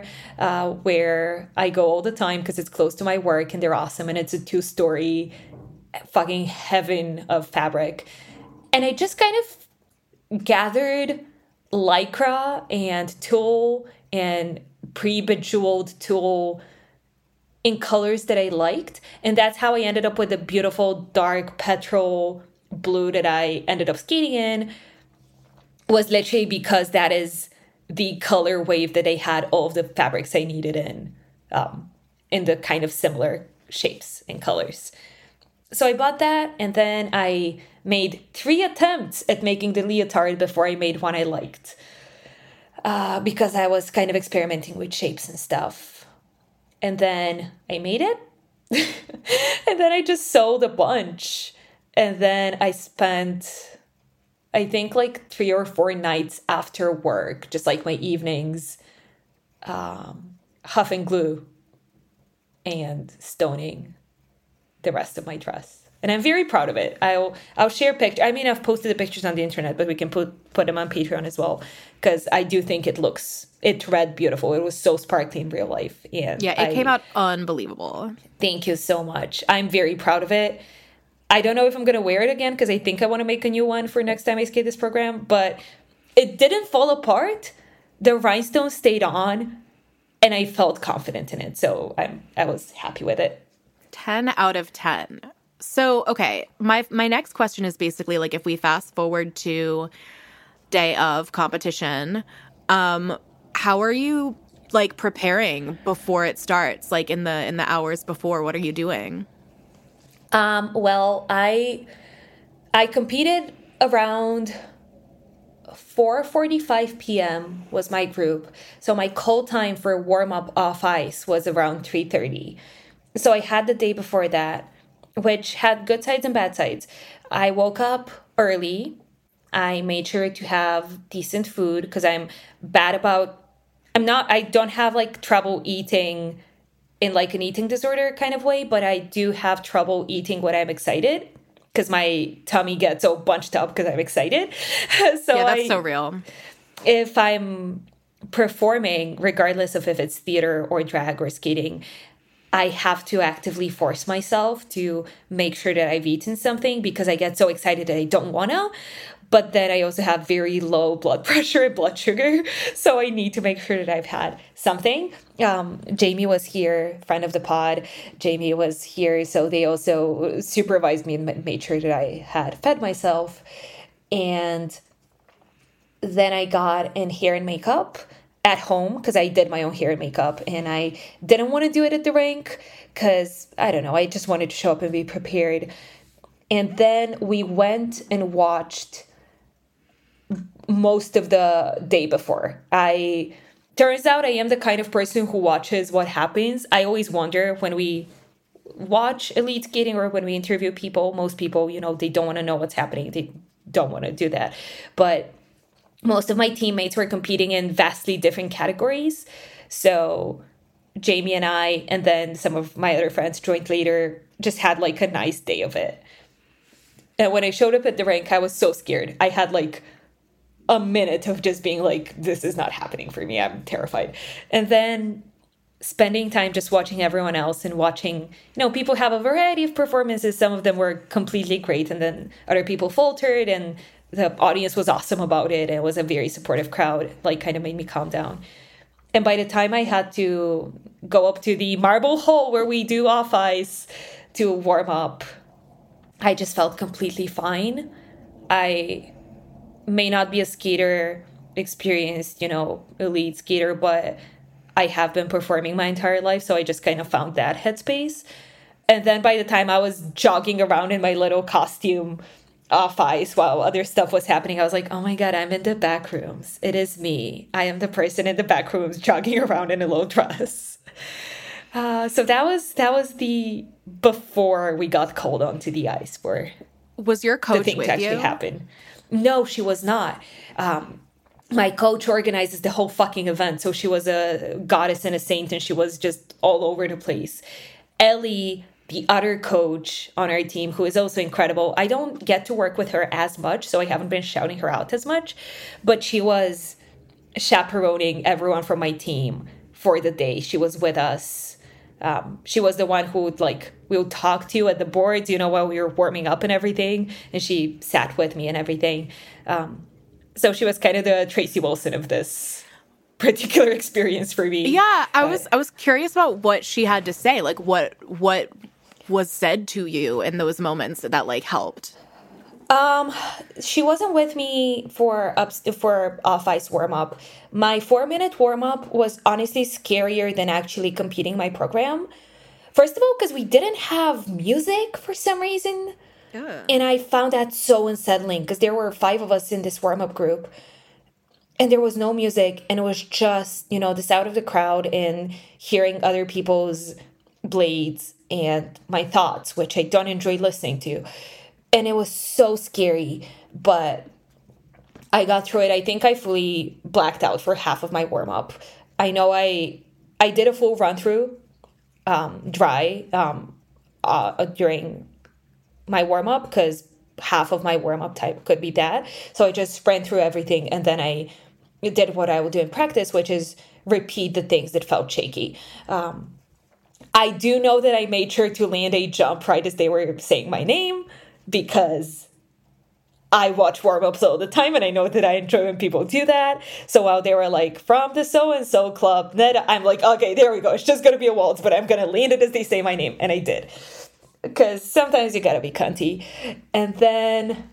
where I go all the time because it's close to my work and they're awesome. And it's a 2-story fucking heaven of fabric. And I just kind of gathered lycra and tulle and pre-bejeweled tulle in colors that I liked. And that's how I ended up with the beautiful dark petrol blue that I ended up skating in, was literally because that is the color wave that they had all of the fabrics I needed in the kind of similar shapes and colors. So I bought that, and then I made 3 attempts at making the leotard before I made one I liked. Because I was kind of experimenting with shapes and stuff. And then I made it. And then I just sewed a bunch. And then I spent, I think, like 3 or 4 nights after work, just like my evenings, huffing glue and stoning the rest of my dress. And I'm very proud of it. I'll share pictures. I mean, I've posted the pictures on the internet, but we can put them on Patreon as well, because I do think it read beautiful. It was so sparkly in real life. And yeah, it came out unbelievable. Thank you so much. I'm very proud of it. I don't know if I'm going to wear it again because I think I want to make a new one for next time I skate this program, but it didn't fall apart. The rhinestone stayed on and I felt confident in it. So I was happy with it. 10 out of 10. So, okay, my next question is basically like if we fast forward to day of competition, how are you like preparing before it starts? Like in the hours before, what are you doing? Well, I competed around 4:45 p.m. was my group. So my call time for warm up off ice was around 3:30. So I had the day before that, which had good sides and bad sides. I woke up early. I made sure to have decent food because I don't have like trouble eating in like an eating disorder kind of way, but I do have trouble eating when I'm excited because my tummy gets all bunched up because I'm excited. So yeah, that's so real. If I'm performing, regardless of if it's theater or drag or skating, I have to actively force myself to make sure that I've eaten something because I get so excited that I don't want to. But then I also have very low blood pressure and blood sugar. So I need to make sure that I've had something. Jamie was here, friend of the pod. Jamie was here. So they also supervised me and made sure that I had fed myself. And then I got in hair and makeup at home because I did my own hair and makeup. And I didn't want to do it at the rink because, I don't know, I just wanted to show up and be prepared. And then we went and watched most of the day before. Turns out I am the kind of person who watches what happens. I always wonder when we watch elite skating or when we interview people, most people, they don't want to know what's happening. They don't want to do that. But most of my teammates were competing in vastly different categories. So Jamie and I, and then some of my other friends joined later, just had like a nice day of it. And when I showed up at the rink, I was so scared. I had like a minute of just being like, this is not happening for me. I'm terrified. And then spending time just watching everyone else and watching, people have a variety of performances. Some of them were completely great. And then other people faltered and the audience was awesome about it. It was a very supportive crowd, like kind of made me calm down. And by the time I had to go up to the marble hole where we do off ice to warm up, I just felt completely fine. I may not be a skater, experienced, elite skater, but I have been performing my entire life. So I just kind of found that headspace. And then by the time I was jogging around in my little costume off ice while other stuff was happening, I was like, oh my God, I'm in the back rooms. It is me. I am the person in the back rooms jogging around in a little dress. So that was the before we got called onto the ice for was your coach the thing with to actually you? happen. No, she was not. My coach organizes the whole fucking event. So she was a goddess and a saint, and she was just all over the place. Ellie, the other coach on our team, who is also incredible. I don't get to work with her as much, so I haven't been shouting her out as much. But she was chaperoning everyone from my team for the day. She was with us. She was the one who would we would talk to at the boards, while we were warming up and everything. And she sat with me and everything. So she was kind of the Tracy Wilson of this particular experience for me. Yeah, I was curious about what she had to say. Like what was said to you in those moments that helped. She wasn't with me for off ice warm up. My 4-minute warm up was honestly scarier than actually competing my program. First of all, because we didn't have music for some reason. Yeah. And I found that so unsettling because there were 5 of us in this warm up group and there was no music. And it was just, the sound of the crowd and hearing other people's blades and my thoughts, which I don't enjoy listening to. And it was so scary, but I got through it. I think I fully blacked out for half of my warm-up. I know I did a full run-through dry during my warm-up because half of my warm-up type could be bad. So I just ran through everything, and then I did what I would do in practice, which is repeat the things that felt shaky. I do know that I made sure to land a jump right as they were saying my name, because I watch warm-ups all the time, and I know that I enjoy when people do that. So while they were like, from the so-and-so club, then I'm like, okay, there we go. It's just going to be a waltz, but I'm going to land it as they say my name. And I did. Because sometimes you got to be cunty. And then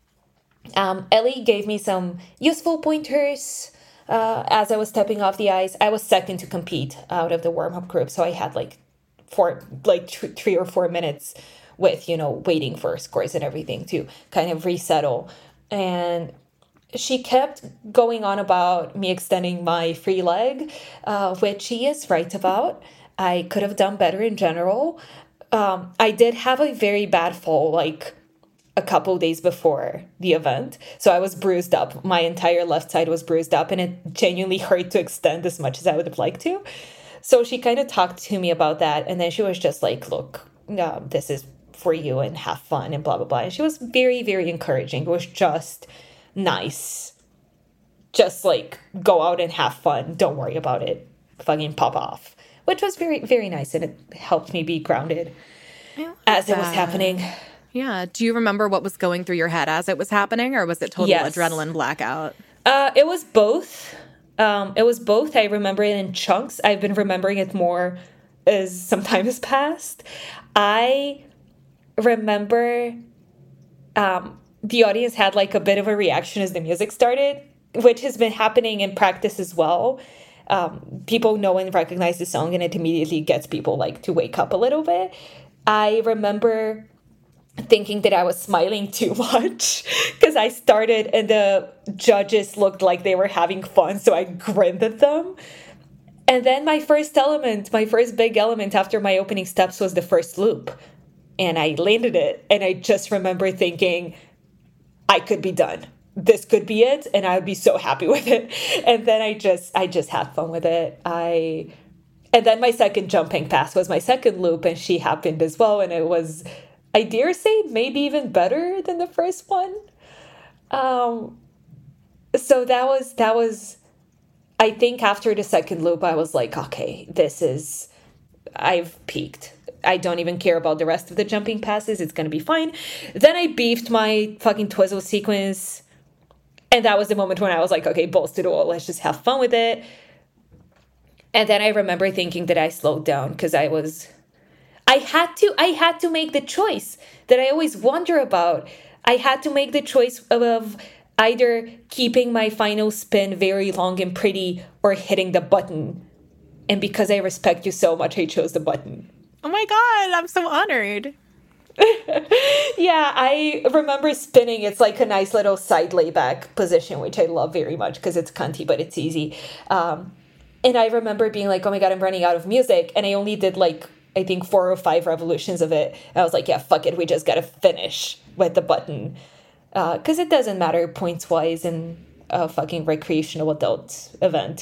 Ellie gave me some useful pointers as I was stepping off the ice. I was second to compete out of the warm-up group, so I had like 3 or 4 minutes with, waiting for scores and everything to kind of resettle. And she kept going on about me extending my free leg, which she is right about. I could have done better in general. I did have a very bad fall, like a couple days before the event. So I was bruised up. My entire left side was bruised up, and it genuinely hurt to extend as much as I would have liked to. So she kind of talked to me about that. And then she was just like, look, this is for you and have fun and blah, blah, blah. And she was very, very encouraging. It was just nice. Just like, go out and have fun. Don't worry about it. Fucking pop off. Which was very, very nice. And it helped me be grounded as it was happening. Yeah. Do you remember what was going through your head as it was happening? Or was it total adrenaline blackout? It was both. I remember it in chunks. I've been remembering it more as some time has passed. I remember the audience had like a bit of a reaction as the music started, which has been happening in practice as well. People know and recognize the song, and it immediately gets people like to wake up a little bit. I remember thinking that I was smiling too much because I started and the judges looked like they were having fun, so I grinned at them. And then my first big element after my opening steps was the first loop. And I landed it, and I just remember thinking, I could be done. This could be it, and I would be so happy with it. And then I just had fun with it. And then my second jumping pass was my second loop, and she happened as well, and it was, I dare say, maybe even better than the first one. So that was, I think after the second loop, I was like, okay, I've peaked. I don't even care about the rest of the jumping passes. It's going to be fine. Then I beefed my fucking Twizzle sequence. And that was the moment when I was like, okay, balls to the wall. Let's just have fun with it. And then I remember thinking that I slowed down because I had to make the choice that I always wonder about. I had to make the choice of either keeping my final spin very long and pretty or hitting the button. And because I respect you so much, I chose the button. Oh my God, I'm so honored. Yeah, I remember spinning. It's like a nice little side layback position, which I love very much because it's cunty, but it's easy. And I remember being like, oh my God, I'm running out of music. And I only did like, I think 4 or 5 revolutions of it. And I was like, yeah, fuck it. We just got to finish with the button. Because it doesn't matter points-wise in a fucking recreational adult event.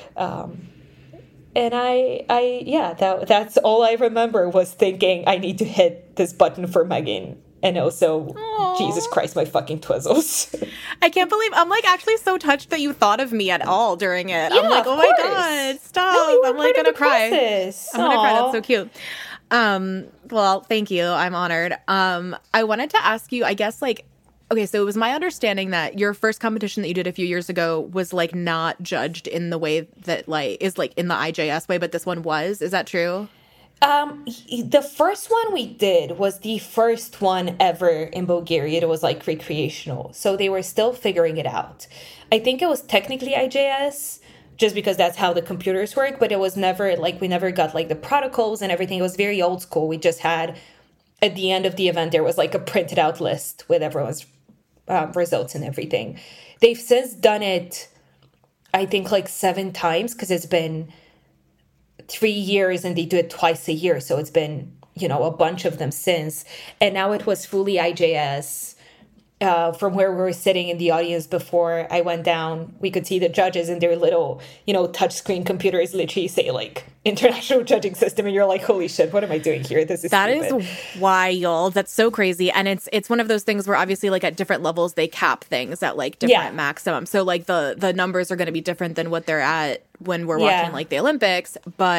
And that's all I remember was thinking I need to hit this button for Megan. And also, aww, Jesus Christ, my fucking Twizzles. I can't believe, I'm like actually so touched that you thought of me at all during it. Yeah, I'm like, oh my God, stop. No, I'm like gonna cry. Process. I'm gonna cry, that's so cute. Well, thank you. I'm honored. I wanted to ask you, I guess like, okay, so it was my understanding that your first competition that you did a few years ago was like not judged in the way that like is like in the IJS way, but this one was. Is that true? The first one we did was the first one ever in Bulgaria. It was like recreational, so they were still figuring it out. I think it was technically IJS just because that's how the computers work, but it was never like we never got like the protocols and everything. It was very old school. We just had at the end of the event there was like a printed out list with everyone's results and everything. They've since done it, I think, like 7 times because it's been 3 years and they do it twice a year. So it's been, a bunch of them since. And now it was fully IJS. From where we were sitting in the audience before I went down, we could see the judges and their little, touchscreen computers literally say like international judging system. And you're like, holy shit, what am I doing here? This is stupid. Is wild. That's so crazy. And it's one of those things where obviously like at different levels, they cap things at like different maximum. So like the numbers are going to be different than what they're at when we're watching like the Olympics. But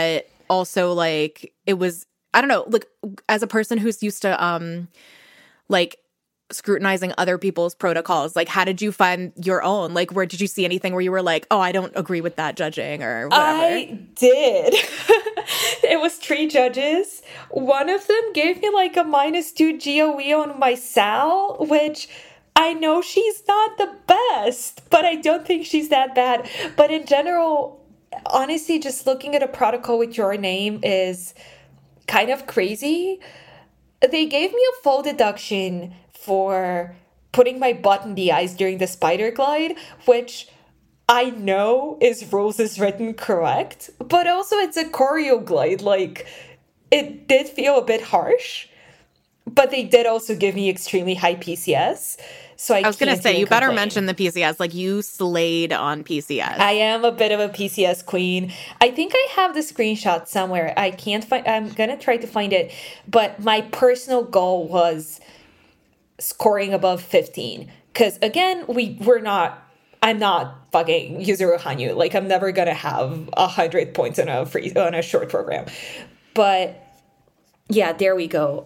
also like it was, I don't know, like as a person who's used to like scrutinizing other people's protocols, like how did you find your own? Like where did you see anything where you were like, oh, I don't agree with that judging or whatever? I did. It was 3 judges. One of them gave me like a -2 GOE on my Sal, which I know she's not the best, but I don't think she's that bad. But in general, honestly, just looking at a protocol with your name is kind of crazy. They gave me a full deduction for putting my butt in the ice during the spider glide, which I know is rules is written correct, but also it's a choreo glide. Like, it did feel a bit harsh, but they did also give me extremely high PCS. So I was going to say, you better complain. mention the PCS. Like, you slayed on PCS. I am a bit of a PCS queen. I think I have the screenshot somewhere. I can't find, I'm going to try to find it. But my personal goal was scoring above 15. Because again, I'm not fucking Yuzuru Hanyu. Like, I'm never going to have 100 points on a short program. But yeah, there we go.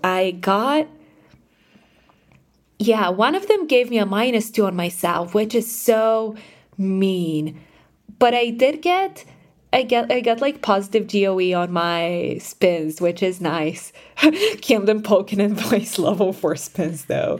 One of them gave me a -2 on my Sal, which is so mean. But I got like positive GOE on my spins, which is nice. Camden Pokenin voice level 4 spins though.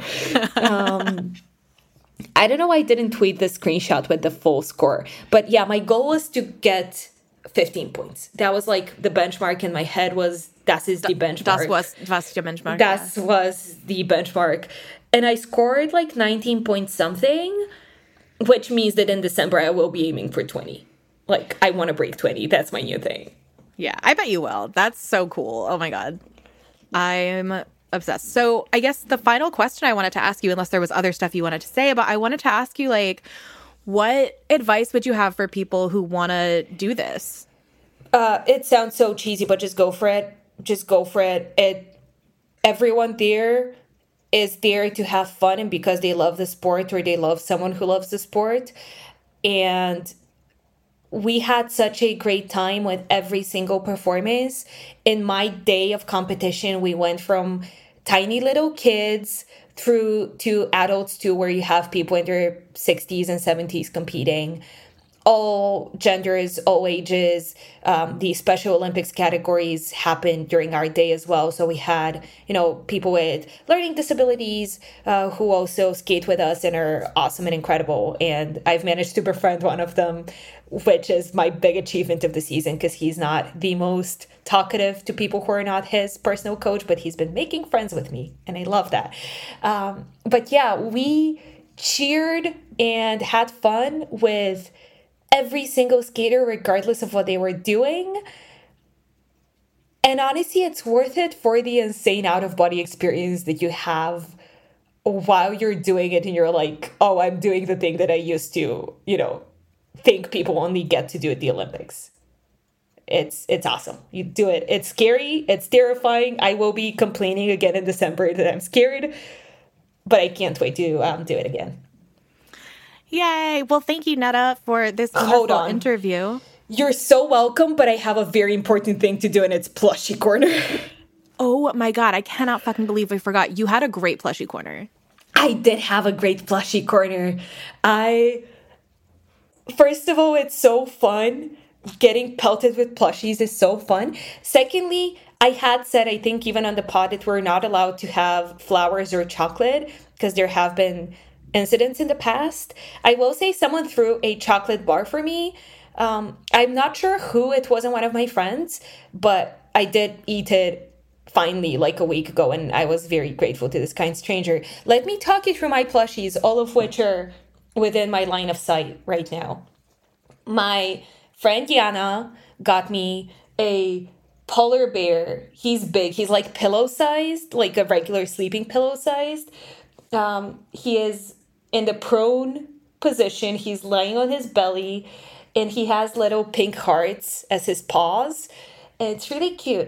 I don't know why I didn't tweet the screenshot with the full score. But yeah, my goal was to get 15 points. That was like the benchmark in my head das ist die Benchmark. Das was die Benchmark. That was the benchmark. And I scored like 19 point something, which means that in December I will be aiming for 20. Like, I want to break 20. That's my new thing. Yeah, I bet you will. That's so cool. Oh my God. I'm obsessed. So I guess the final question I wanted to ask you, unless there was other stuff you wanted to say, but I wanted to ask you, like, what advice would you have for people who want to do this? It sounds so cheesy, but just go for it. Just go for it. Everyone there is there to have fun and because they love the sport or they love someone who loves the sport. And we had such a great time with every single performance. In my day of competition, we went from tiny little kids through to adults too, where you have people in their 60s and 70s competing. All genders, all ages. The Special Olympics categories happened during our day as well. So we had, people with learning disabilities who also skate with us and are awesome and incredible. And I've managed to befriend one of them, which is my big achievement of the season because he's not the most talkative to people who are not his personal coach, but he's been making friends with me. And I love that. But yeah, we cheered and had fun with every single skater, regardless of what they were doing. And honestly, it's worth it for the insane out-of-body experience that you have while you're doing it and you're like, oh, I'm doing the thing that I used to, think people only get to do at the Olympics. It's awesome. You do it. It's scary. It's terrifying. I will be complaining again in December that I'm scared, but I can't wait to do it again. Yay. Well, thank you, Netta, for this wonderful interview. You're so welcome, but I have a very important thing to do, and it's plushie corner. Oh my God, I cannot fucking believe I forgot. You had a great plushie corner. I did have a great plushie corner. First of all, it's so fun. Getting pelted with plushies is so fun. Secondly, I had said, I think even on the pod, that we're not allowed to have flowers or chocolate because there have been incidents in the past. I will say someone threw a chocolate bar for me. I'm not sure who. It wasn't one of my friends, but I did eat it finally like a week ago, and I was very grateful to this kind stranger. Let me talk you through my plushies, all of which are within my line of sight right now. My friend Yana got me a polar bear. He's big. He's like pillow-sized, like a regular sleeping pillow-sized. He is in the prone position. He's lying on his belly, and he has little pink hearts as his paws. It's really cute.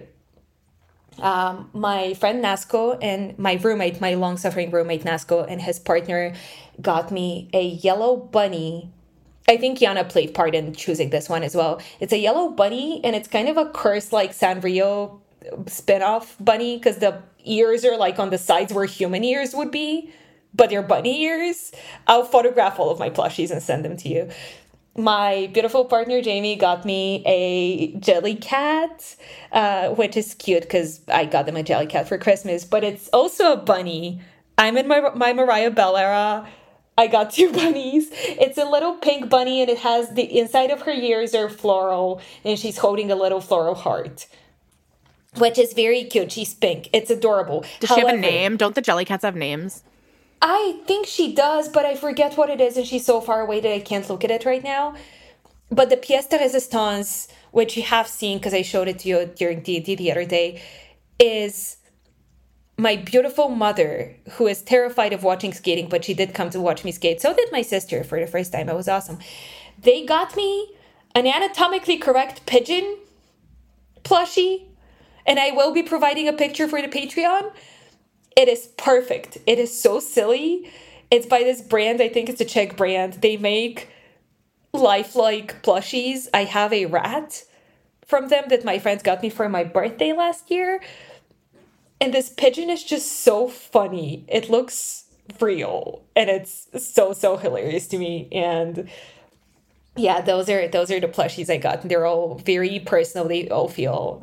My friend Nasco and my roommate, my long-suffering roommate Nasco, and his partner got me a yellow bunny I think Yana played part in choosing this one as well. It's a yellow bunny, and it's kind of a cursed like Sanrio spin-off bunny because the ears are like on the sides where human ears would be, but they're bunny ears. I'll photograph all of my plushies and send them to you. My beautiful partner Jamie got me a Jellycat, which is cute because I got them a Jellycat for Christmas, but it's also a bunny. I'm in my Mariah Bell era. I got 2 bunnies. It's a little pink bunny, and it has the inside of her ears are floral, and she's holding a little floral heart, which is very cute. She's pink. It's adorable. Does she have a name? Don't the Jellycats have names? I think she does, but I forget what it is, and she's so far away that I can't look at it right now. But the pièce de résistance, which you have seen because I showed it to you during D&D the other day, is my beautiful mother, who is terrified of watching skating, but she did come to watch me skate. So did my sister for the first time. It was awesome. They got me an anatomically correct pigeon plushie, and I will be providing a picture for the Patreon. It is perfect. It is so silly. It's by this brand. I think it's a Czech brand. They make lifelike plushies. I have a rat from them that my friends got me for my birthday last year. And this pigeon is just so funny. It looks real, and it's so hilarious to me. And yeah, those are the plushies I got. They're all very personal. They all feel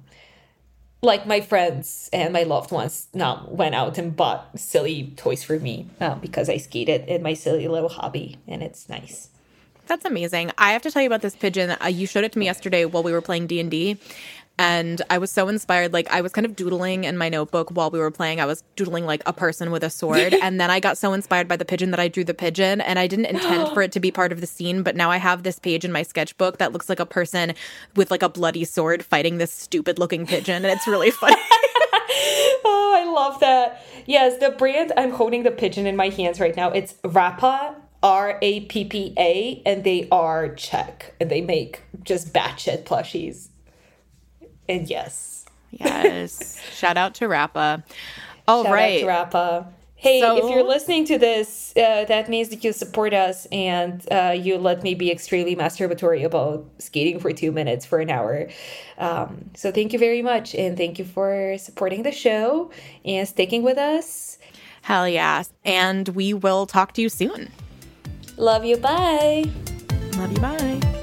like my friends and my loved ones now went out and bought silly toys for me because I skated in my silly little hobby, and it's nice. That's amazing. I have to tell you about this pigeon. You showed it to me yesterday while we were playing D&D. And I was so inspired. Like, I was kind of doodling in my notebook while we were playing. I was doodling like a person with a sword. And then I got so inspired by the pigeon that I drew the pigeon. And I didn't intend for it to be part of the scene. But now I have this page in my sketchbook that looks like a person with like a bloody sword fighting this stupid looking pigeon. And it's really funny. Oh, I love that. Yes, the brand, I'm holding the pigeon in my hands right now. It's Rappa, Rappa, and they are Czech. And they make just batshit plushies. And yes. Shout out to Rappa. All right. Shout out to Rappa. Hey, if you're listening to this, that means that you support us and you let me be extremely masturbatory about skating for 2 minutes for an hour. So thank you very much. And thank you for supporting the show and sticking with us. Hell yeah. And we will talk to you soon. Love you. Bye. Love you. Bye.